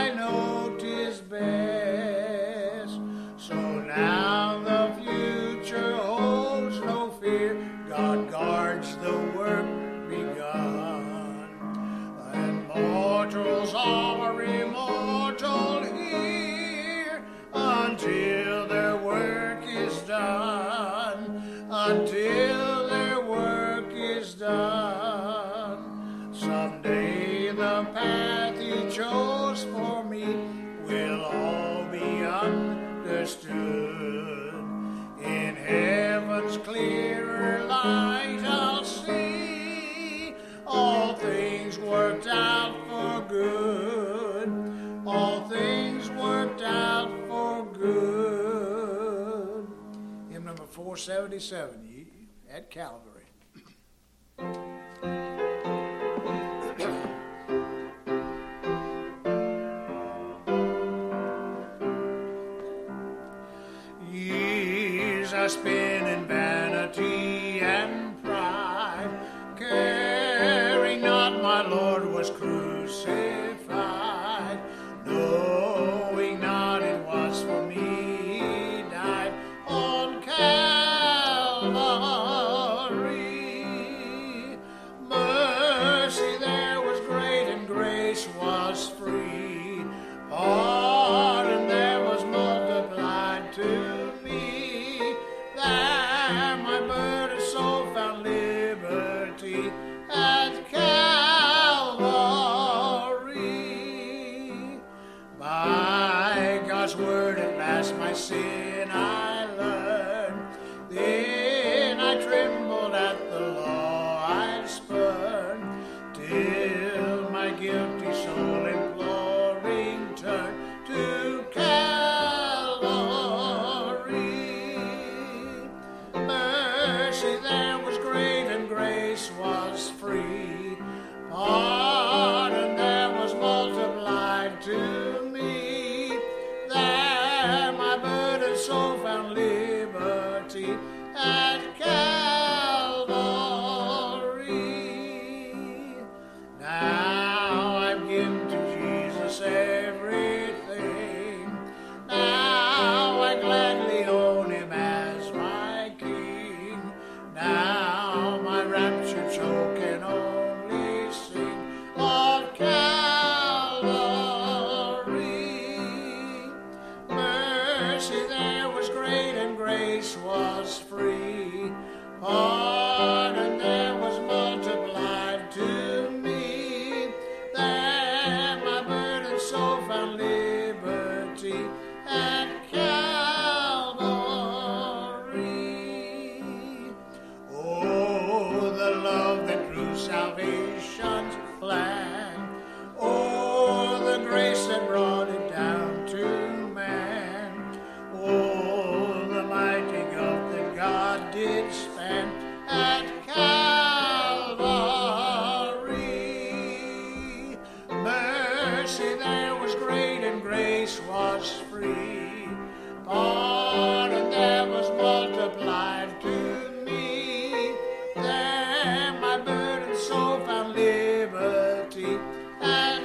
I know 'tis best. So now the future holds no fear. God guards the work begun. And mortals are immortal here until their work is done. Until their work is done. Someday the path he chose for me will all be understood. In heaven's clearer light I'll see all things worked out for good. All things worked out for good. Hymn number 477 at Calvary. Years I spent in vanity and pride, caring not my Lord was crucified, knowing not it was for me he died on Calvary. Mercy there was great and grace was free. Pardon there was multiplied to me. There my burdened soul found liberty at Calvary. By God's word at last my sin I learned. Then I trembled at the law I'd spurned, till my guilty soul imploring turned to Calvary. Mercy there was great and grace was free. Pardon there was multiplied to me. There my burdened soul found liberty at Calvary. Now I've given to Jesus everything. Now I gladly own him as my King. Now my raptured soul can only sing of Calvary. Mercy there was great and grace was free. Pardon there was multiplied to me. There my burdened soul found liberty at Calvary. Oh, the love that grew salvation's plan. Oh, the grace that brought it down to man. Oh, the mighty gulf that God did span at Calvary. Mercy there was great and grace was free. Pardon there was multiplied to me. There my burdened soul found liberty at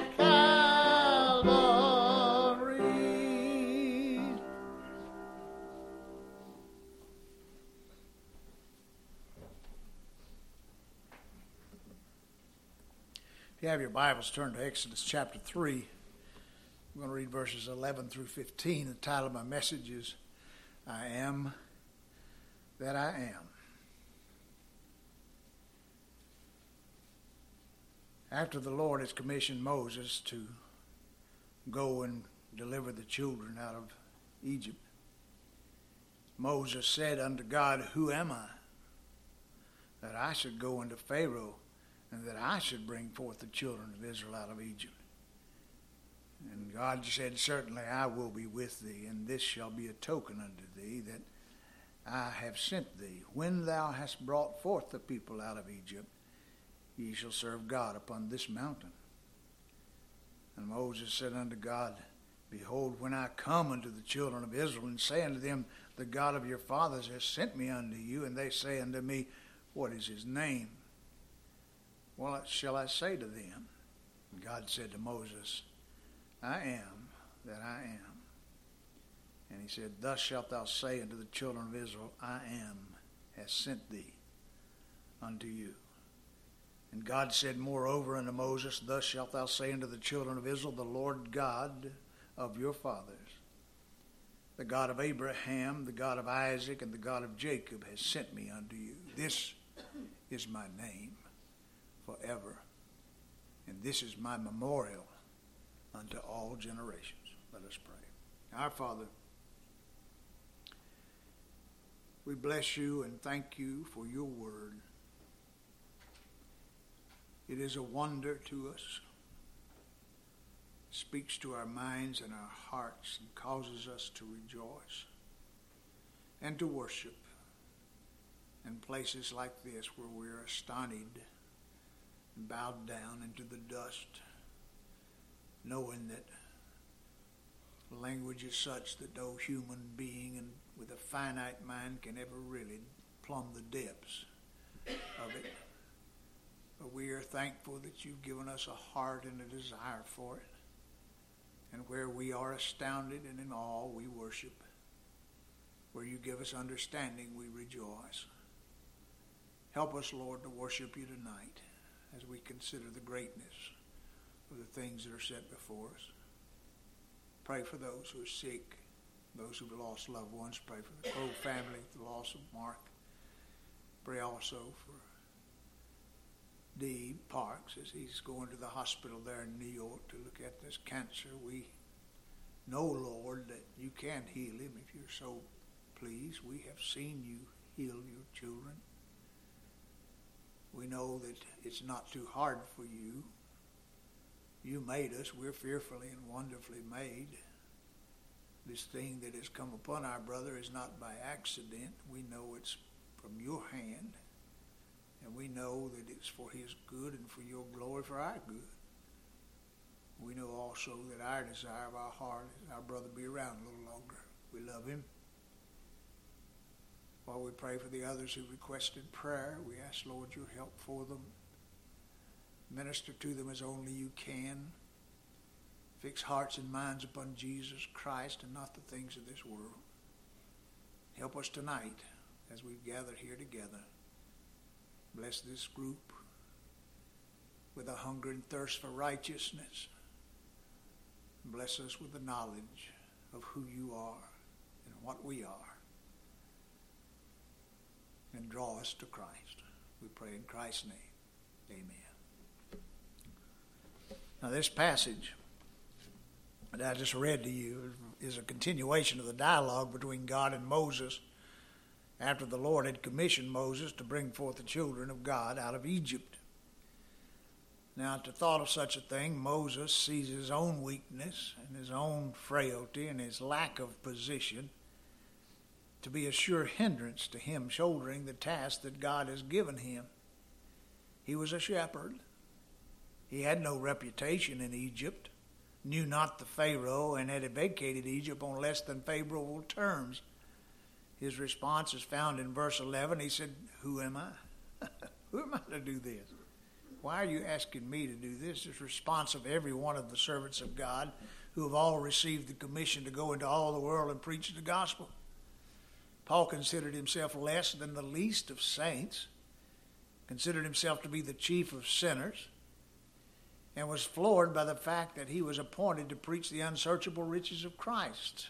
Calvary. If you have your Bibles, turn to Exodus chapter 3. I'm going to read verses 11 through 15. The title of my message is, I Am That I Am. After the Lord has commissioned Moses to go and deliver the children out of Egypt, Moses said unto God, Who am I, that I should go unto Pharaoh, and that I should bring forth the children of Israel out of Egypt? And God said, Certainly I will be with thee, and this shall be a token unto thee that I have sent thee. When thou hast brought forth the people out of Egypt, ye shall serve God upon this mountain. And Moses said unto God, Behold, when I come unto the children of Israel, and say unto them, The God of your fathers has sent me unto you, and they say unto me, What is his name? What shall I say to them? And God said to Moses, I am that I am. And he said, thus shalt thou say unto the children of Israel, I am, has sent thee unto you. And God said moreover unto Moses, thus shalt thou say unto the children of Israel, the Lord God of your fathers, the God of Abraham, the God of Isaac, and the God of Jacob has sent me unto you. This is my name forever, and this is my memorial unto all generations. Let us pray. Our Father, we bless you and thank you for your word. It is a wonder to us. It speaks to our minds and our hearts and causes us to rejoice and to worship in places like this where we're astonished and bowed down into the dust, knowing that language is such that no human being and with a finite mind can ever really plumb the depths of it. But we are thankful that you've given us a heart and a desire for it. And where we are astounded and in awe, we worship. Where you give us understanding, we rejoice. Help us, Lord, to worship you tonight as we consider the greatness of the things that are set before us. Pray for those who are sick, those who have lost loved ones. Pray for the Crow family, the loss of Mark. Pray also for D. Parks as he's going to the hospital there in New York to look at this cancer. We know, Lord, that you can heal him if you're so pleased. We have seen you heal your children. We know that it's not too hard for you. You made us. We're fearfully and wonderfully made. This thing that has come upon our brother is not by accident. We know it's from your hand. And we know that it's for his good and for your glory, for our good. We know also that our desire of our heart is our brother be around a little longer. We love him. While we pray for the others who requested prayer, we ask, Lord, your help for them. Minister to them as only you can. Fix hearts and minds upon Jesus Christ and not the things of this world. Help us tonight as we've gathered here together. Bless this group with a hunger and thirst for righteousness. Bless us with the knowledge of who you are and what we are. And draw us to Christ. We pray in Christ's name. Amen. Now this passage that I just read to you is a continuation of the dialogue between God and Moses after the Lord had commissioned Moses to bring forth the children of God out of Egypt. Now, at the thought of such a thing, Moses sees his own weakness and his own frailty and his lack of position to be a sure hindrance to him shouldering the task that God has given him. He was a shepherd. He had no reputation in Egypt, knew not the Pharaoh, and had vacated Egypt on less than favorable terms. His response is found in verse 11. He said, who am I? Who am I to do this? Why are you asking me to do this? It's the response of every one of the servants of God who have all received the commission to go into all the world and preach the gospel. Paul considered himself less than the least of saints, considered himself to be the chief of sinners, and was floored by the fact that he was appointed to preach the unsearchable riches of Christ.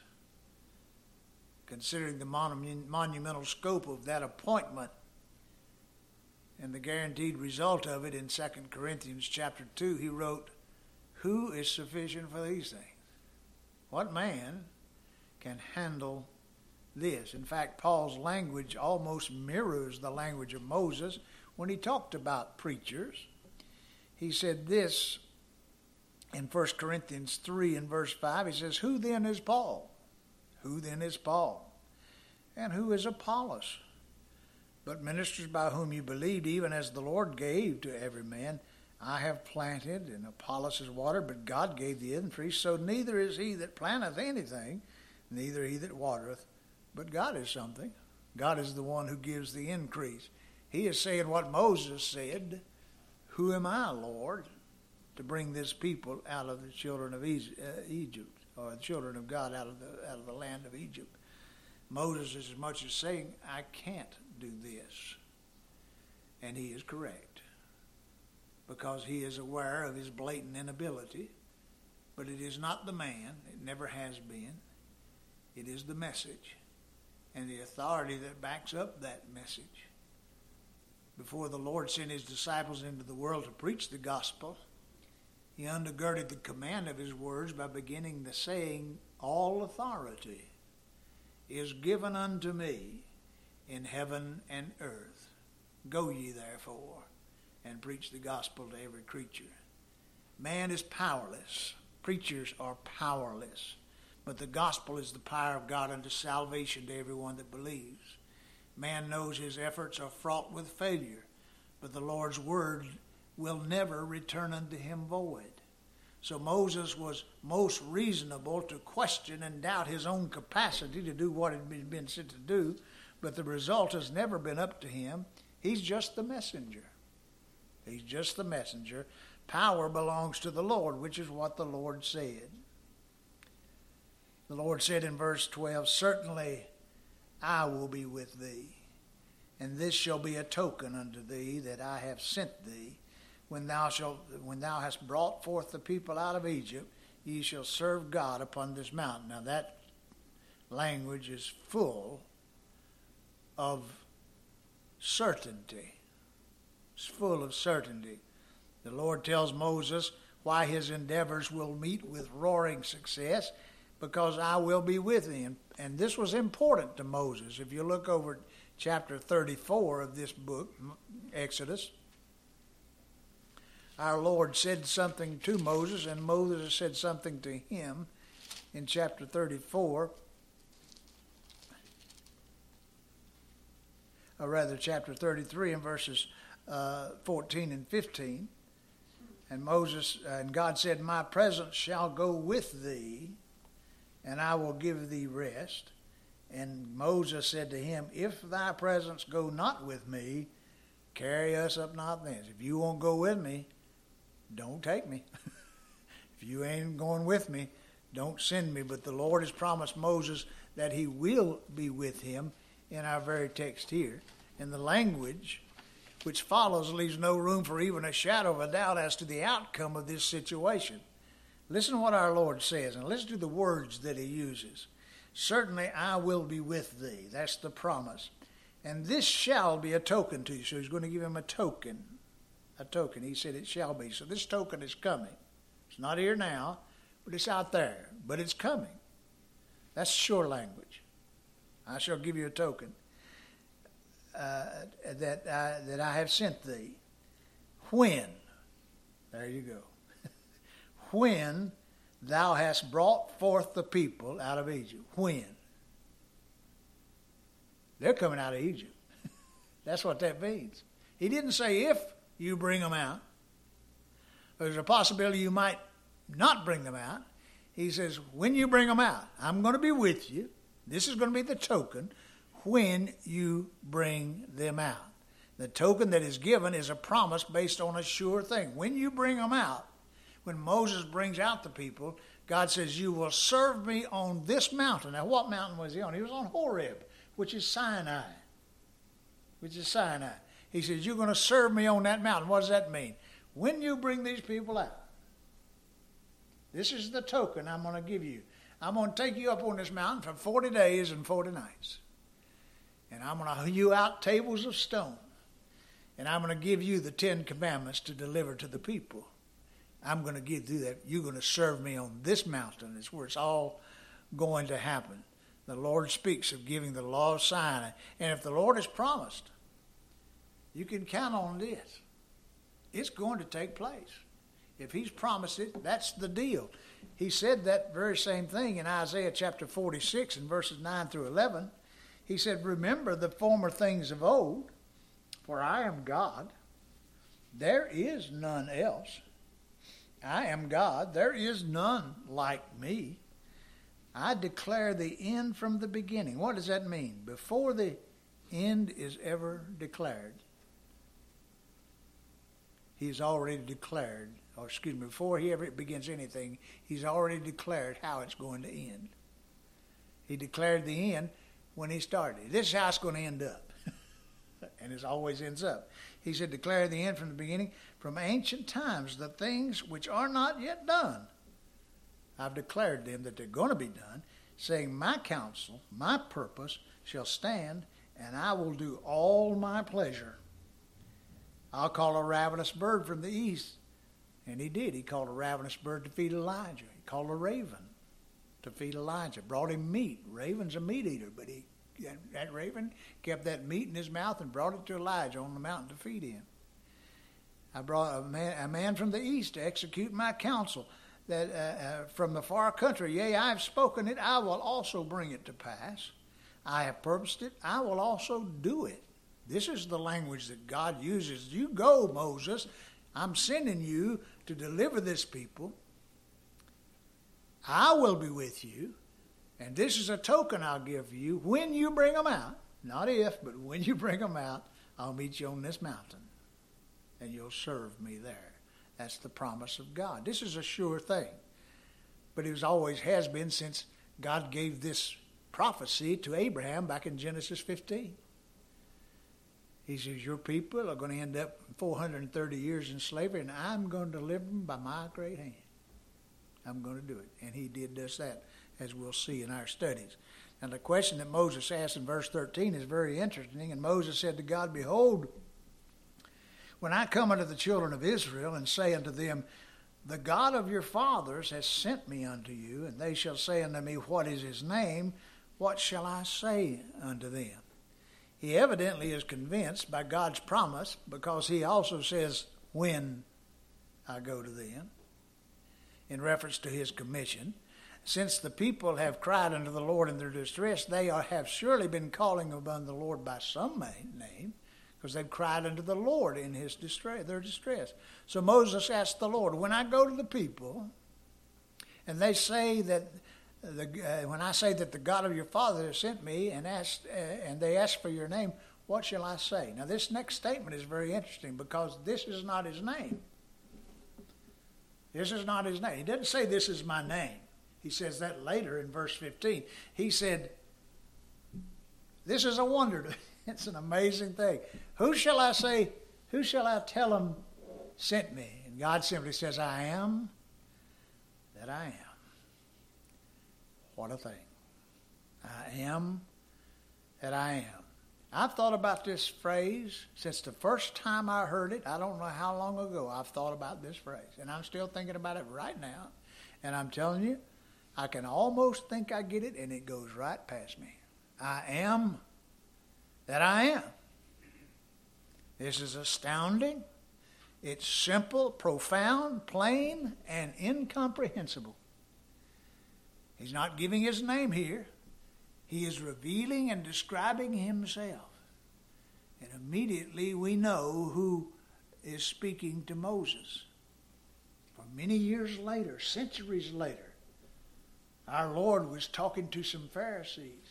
Considering the monumental scope of that appointment and the guaranteed result of it in 2 Corinthians chapter 2, he wrote, who is sufficient for these things? What man can handle this? In fact, Paul's language almost mirrors the language of Moses when he talked about preachers. He said this in 1 Corinthians 3 and verse 5. He says, who then is Paul? Who then is Paul? And who is Apollos? But ministers by whom you believed, even as the Lord gave to every man. I have planted, and Apollos has watered, but God gave the increase. So neither is he that planteth anything, neither he that watereth, but God is something. God is the one who gives the increase. He is saying what Moses said, who am I, Lord? to bring this people out of the children of Egypt, or the children of God out of the land of Egypt. Moses is as much as saying, I can't do this. And he is correct, because he is aware of his blatant inability. But it is not the man. It never has been. It is the message and the authority that backs up that message. Before the Lord sent his disciples into the world to preach the gospel, he undergirded the command of his words by beginning the saying, all authority is given unto me in heaven and earth. Go ye therefore and preach the gospel to every creature. Man is powerless. Preachers are powerless. But the gospel is the power of God unto salvation to everyone that believes. Man knows his efforts are fraught with failure, but the Lord's word will never return unto him void. So Moses was most reasonable to question and doubt his own capacity to do what had been sent to do, but the result has never been up to him. He's just the messenger. He's just the messenger. Power belongs to the Lord, which is what the Lord said. The Lord said in verse 12, certainly I will be with thee, and this shall be a token unto thee that I have sent thee. When thou hast brought forth the people out of Egypt, ye shall serve God upon this mountain. Now that language is full of certainty. It's full of certainty. The Lord tells Moses why his endeavors will meet with roaring success, because I will be with thee. And this was important to Moses. If you look over at chapter 34 of this book, Exodus, our Lord said something to Moses, and Moses said something to him in chapter 34, or rather chapter 33 and verses 14 and 15. And God said, my presence shall go with thee, and I will give thee rest. And Moses said to him, if thy presence go not with me, carry us up not thence. If you won't go with me, don't take me. If you ain't going with me, don't send me. But the Lord has promised Moses that he will be with him in our very text here. And the language which follows leaves no room for even a shadow of a doubt as to the outcome of this situation. Listen to what our Lord says, and listen to the words that he uses. Certainly I will be with thee. That's the promise. And this shall be a token to you. So he's going to give him a token. A token. He said it shall be. So this token is coming. It's not here now, but it's out there. But it's coming. That's sure language. I shall give you a token that I have sent thee. When? There you go. When thou hast brought forth the people out of Egypt. When? They're coming out of Egypt. That's what that means. He didn't say if you bring them out. There's a possibility you might not bring them out. He says, when you bring them out, I'm going to be with you. This is going to be the token when you bring them out. The token that is given is a promise based on a sure thing. When you bring them out, when Moses brings out the people, God says, you will serve me on this mountain. Now, what mountain was he on? He was on Horeb, which is Sinai. He says, you're going to serve me on that mountain. What does that mean? When you bring these people out, this is the token I'm going to give you. I'm going to take you up on this mountain for 40 days and 40 nights. And I'm going to hew out tables of stone. And I'm going to give you the 10 commandments to deliver to the people. I'm going to give you that. You're going to serve me on this mountain. It's where it's all going to happen. The Lord speaks of giving the law of Sinai. And if the Lord has promised, you can count on this. It's going to take place. If he's promised it, that's the deal. He said that very same thing in Isaiah chapter 46 and verses 9 through 11. He said, remember the former things of old, for I am God. There is none else. I am God. There is none like me. I declare the end from the beginning. What does that mean? Before the end is ever declared, he's already declared before he ever begins anything, he's already declared how it's going to end. He declared the end when he started. This is how it's going to end up. And it always ends up. He said, declare the end from the beginning, from ancient times, the things which are not yet done. I've declared them that they're going to be done, saying, my counsel, my purpose shall stand, and I will do all my pleasure. I'll call a ravenous bird from the east. And he did. He called a ravenous bird to feed Elijah. He called a raven to feed Elijah. Brought him meat. Raven's a meat eater, but that raven kept that meat in his mouth and brought it to Elijah on the mountain to feed him. I brought a man from the east to execute my counsel, that from the far country, yea, I have spoken it, I will also bring it to pass. I have purposed it, I will also do it. This is the language that God uses. You go, Moses. I'm sending you to deliver this people. I will be with you. And this is a token I'll give you when you bring them out. Not if, but when you bring them out, I'll meet you on this mountain. And you'll serve me there. That's the promise of God. This is a sure thing. But it always has been since God gave this prophecy to Abraham back in Genesis 15. He says, your people are going to end up 430 years in slavery, and I'm going to deliver them by my great hand. I'm going to do it. And he did just that, as we'll see in our studies. And the question that Moses asked in verse 13 is very interesting. And Moses said to God, behold, when I come unto the children of Israel and say unto them, the God of your fathers has sent me unto you, and they shall say unto me, what is his name? What shall I say unto them? He evidently is convinced by God's promise, because he also says, when I go to them, in reference to his commission. Since the people have cried unto the Lord in their distress, they have surely been calling upon the Lord by some name, because they've cried unto the Lord in his distress, their distress. So Moses asked the Lord, when I go to the people, and they say that when I say that the God of your father has sent me and they ask for your name, what shall I say? Now this next statement is very interesting, because this is not his name. This is not his name. He doesn't say this is my name. He says that later in verse 15. He said, this is a wonder. It's an amazing thing. Who shall I say, who shall I tell him sent me? And God simply says, I am that I am. What a thing. I am that I am. I've thought about this phrase since the first time I heard it. I don't know how long ago I've thought about this phrase. And I'm still thinking about it right now. And I'm telling you, I can almost think I get it, and it goes right past me. I am that I am. This is astounding. It's simple, profound, plain, and incomprehensible. He's not giving his name here. He is revealing and describing himself. And immediately we know who is speaking to Moses. For many years later, centuries later, our Lord was talking to some Pharisees.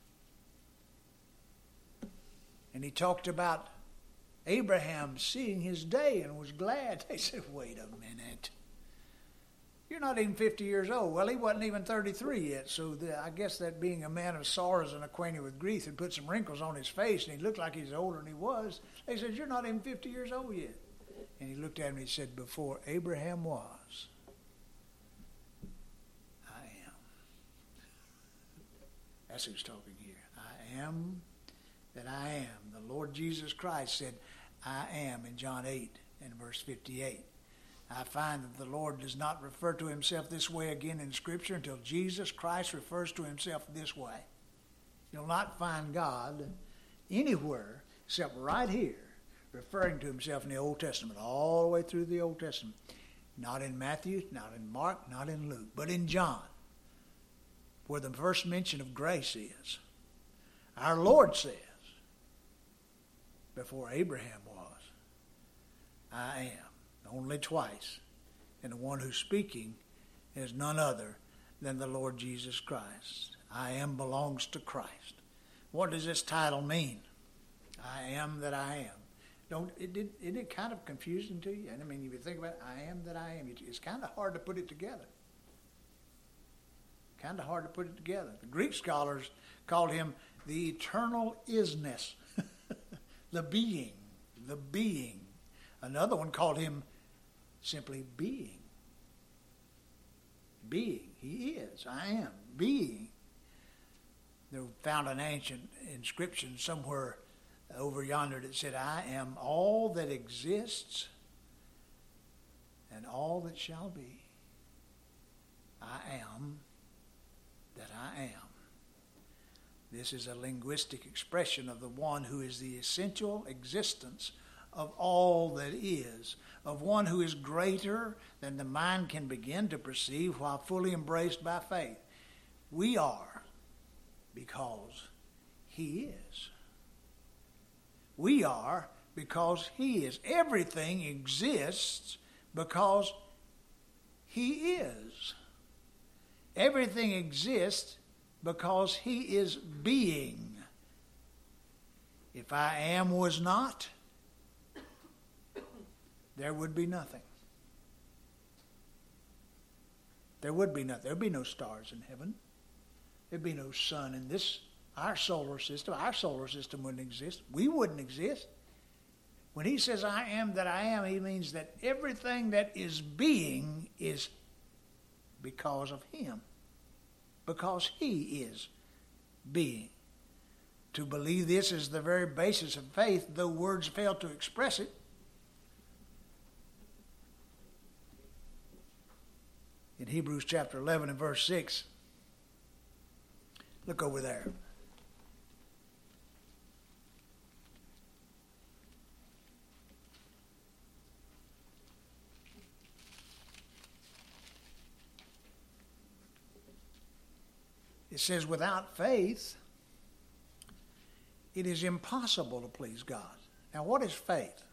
And he talked about Abraham seeing his day and was glad. They said, wait a minute. You're not even 50 years old. Well, he wasn't even 33 yet, so I guess that being a man of sorrows and acquainted with grief had put some wrinkles on his face, and he looked like he's older than he was. They said, you're not even 50 years old yet. And he looked at him and he said, before Abraham was, I am. That's who's talking here. I am that I am. The Lord Jesus Christ said, I am in John 8 and verse 58. I find that the Lord does not refer to himself this way again in Scripture until Jesus Christ refers to himself this way. You'll not find God anywhere except right here referring to himself in the Old Testament, all the way through the Old Testament. Not in Matthew, not in Mark, not in Luke, but in John, where the first mention of grace is. Our Lord says, before Abraham was, I am. Only twice. And the one who's speaking is none other than the Lord Jesus Christ. I am belongs to Christ. What does this title mean? I am that I am. Isn't it kind of confusing to you? And I mean, if you think about it, I am that I am, it's kind of hard to put it together. Kind of hard to put it together. The Greek scholars called him the eternal isness, the being. Another one called him simply being. Being. He is. I am. Being. They found an ancient inscription somewhere over yonder that said, I am all that exists and all that shall be. I am that I am. This is a linguistic expression of the one who is the essential existence of all that is, of one who is greater than the mind can begin to perceive while fully embraced by faith. We are because he is. We are because he is. Everything exists because he is. Everything exists because he is being. If I am was not, there would be nothing. There would be nothing. There would be no stars in heaven. There'd be no sun in our solar system. Our solar system wouldn't exist. We wouldn't exist. When he says, I am that I am, he means that everything that is being is because of him. Because he is being. To believe this is the very basis of faith, though words fail to express it. In Hebrews chapter 11 and verse 6, look over there. It says, without faith, it is impossible to please God. Now, what is faith?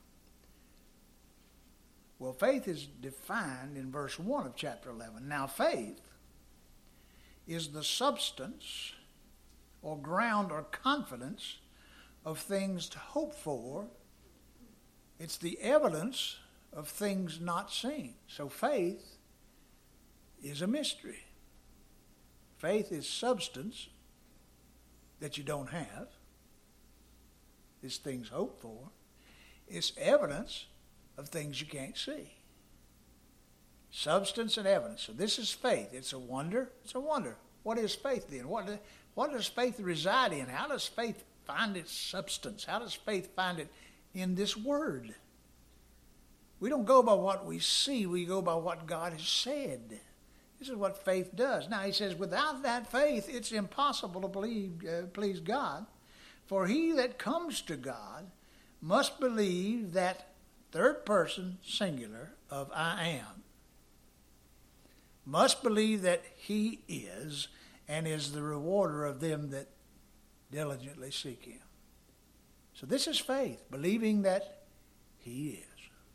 Well, faith is defined in verse 1 of chapter 11. Now, faith is the substance or ground or confidence of things to hope for. It's the evidence of things not seen. So faith is a mystery. Faith is substance that you don't have. It's things hoped for. It's evidence of things you can't see. Substance and evidence. So this is faith. It's a wonder. It's a wonder. What is faith then? What does faith reside in? How does faith find its substance? How does faith find it in this word? We don't go by what we see. We go by what God has said. This is what faith does. Now he says, without that faith, it's impossible to please God. For he that comes to God must believe that third person singular of I am. Must believe that he is and is the rewarder of them that diligently seek him. So this is faith, believing that he is.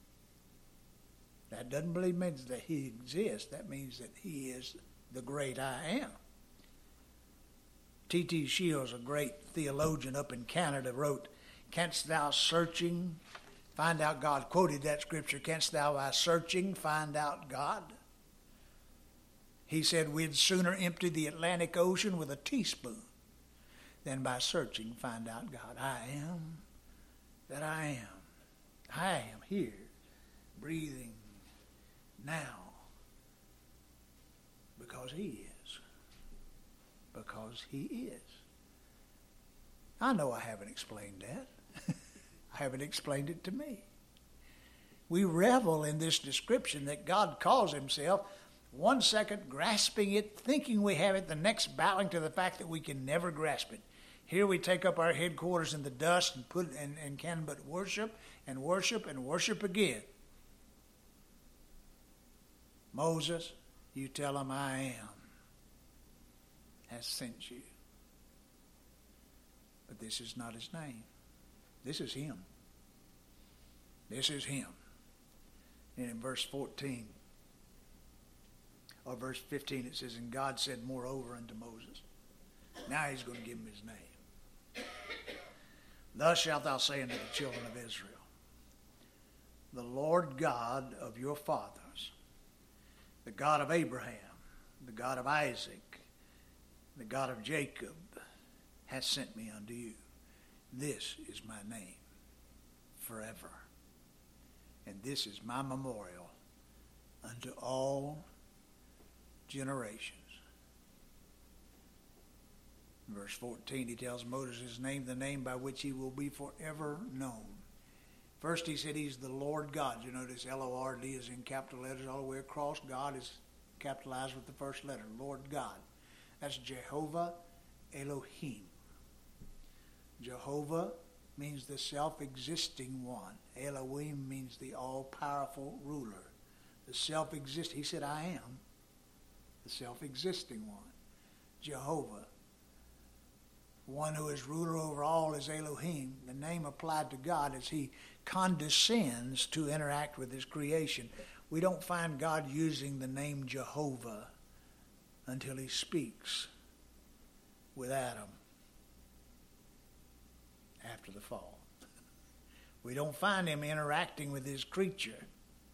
That doesn't believe means that he exists. That means that he is the great I am. T.T. Shields, a great theologian up in Canada, wrote, canst thou searching find out God? Quoted that scripture, canst thou by searching find out God? He said we'd sooner empty the Atlantic Ocean with a teaspoon than by searching find out God. I am that I am. I am here, breathing now, because he is. Because he is. I know I haven't explained that. I haven't explained it to me. We revel in this description that God calls himself, 1 second grasping it, thinking we have it, the next bowing to the fact that we can never grasp it. Here we take up our headquarters in the dust and can but worship and worship and worship again. Moses, you tell him I am has sent you. But this is not his name. This is him. This is him. And in verse 14 or verse 15 it says, and God said moreover unto Moses. Now he's going to give him his name. Thus shalt thou say unto the children of Israel. the Lord God of your fathers, the God of Abraham, the God of Isaac, the God of Jacob, has sent me unto you. This is my name forever, and this is my memorial unto all generations. In verse 14, he tells Moses his name, the name by which he will be forever known. First he said he's the Lord God. You notice L-O-R-D is in capital letters all the way across. God is capitalized with the first letter, Lord God. That's Jehovah Elohim. Jehovah means the self-existing one. Elohim means the all-powerful ruler. The self-existing, he said, I am the self-existing one. Jehovah, one who is ruler over all, is Elohim. The name applied to God as he condescends to interact with his creation. We don't find God using the name Jehovah until he speaks with Adam after the fall. We don't find him interacting with his creature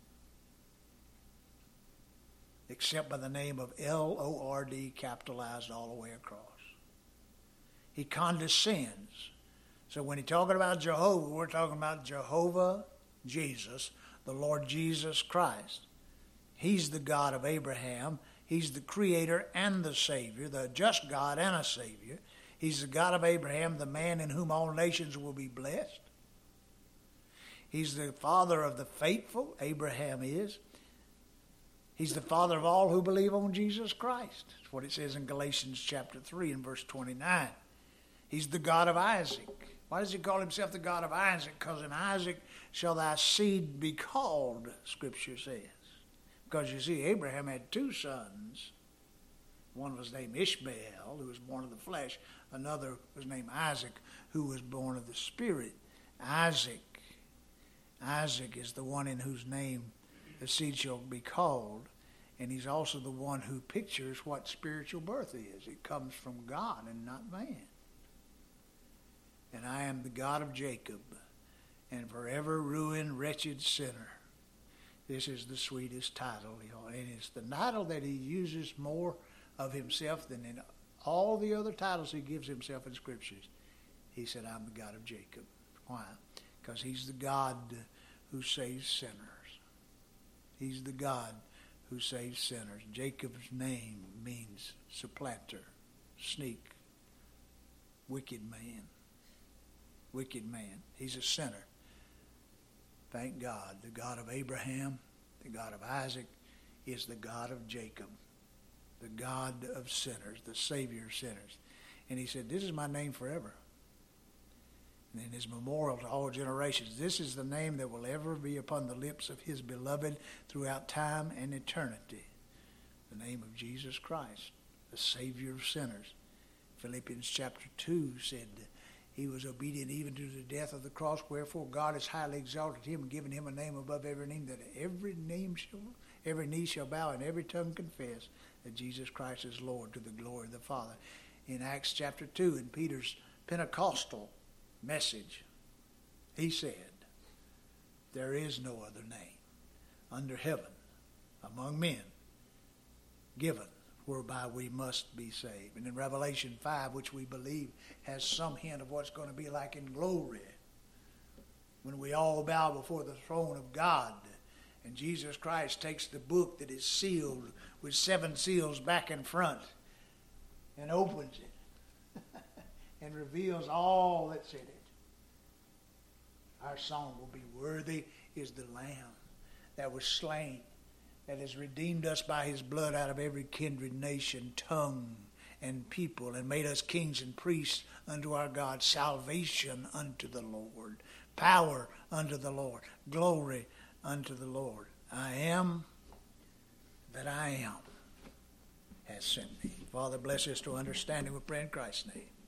except by the name of L-O-R-D capitalized all the way across. He condescends. So when he's talking about Jehovah, we're talking about Jehovah Jesus, the Lord Jesus Christ. He's the God of Abraham. He's the creator and the Savior, the just God and a Savior. He's the God of Abraham, the man in whom all nations will be blessed. He's the father of the faithful, Abraham is. He's the father of all who believe on Jesus Christ. That's what it says in Galatians chapter 3 and verse 29. He's the God of Isaac. Why does he call himself the God of Isaac? Because in Isaac shall thy seed be called, Scripture says. Because you see, Abraham had two sons. One was named Ishmael, who was born of the flesh. Another was named Isaac, who was born of the Spirit. Isaac is the one in whose name the seed shall be called. And he's also the one who pictures what spiritual birth is. It comes from God and not man. And I am the God of Jacob, and forever ruined, wretched sinner. This is the sweetest title. And it's the title that he uses more of himself than in all the other titles he gives himself in Scriptures. He said, I'm the God of Jacob. Why? Because he's the God who saves sinners. He's the God who saves sinners. Jacob's name means supplanter, sneak, wicked man. Wicked man. He's a sinner. Thank God. The God of Abraham, the God of Isaac, is the God of Jacob, the God of sinners, the Savior of sinners. And he said, this is my name forever. And in his memorial to all generations, this is the name that will ever be upon the lips of his beloved throughout time and eternity. The name of Jesus Christ, the Savior of sinners. Philippians chapter 2 said, he was obedient even to the death of the cross, wherefore God has highly exalted him and given him a name above every name, that every knee shall bow and every tongue confess that Jesus Christ is Lord, to the glory of the Father. In Acts chapter 2, in Peter's Pentecostal message, he said, there is no other name under heaven among men given whereby we must be saved. And in Revelation 5, which we believe has some hint of what's going to be like in glory, when we all bow before the throne of God, and Jesus Christ takes the book that is sealed with 7 seals back and front and opens it and reveals all that's in it. Our song will be, worthy is the Lamb that was slain, that has redeemed us by his blood out of every kindred, nation, tongue, and people, and made us kings and priests unto our God. Salvation unto the Lord. Power unto the Lord. Glory unto the Lord. I am that I am has sent me. Father, bless us to understanding. We pray in Christ's name.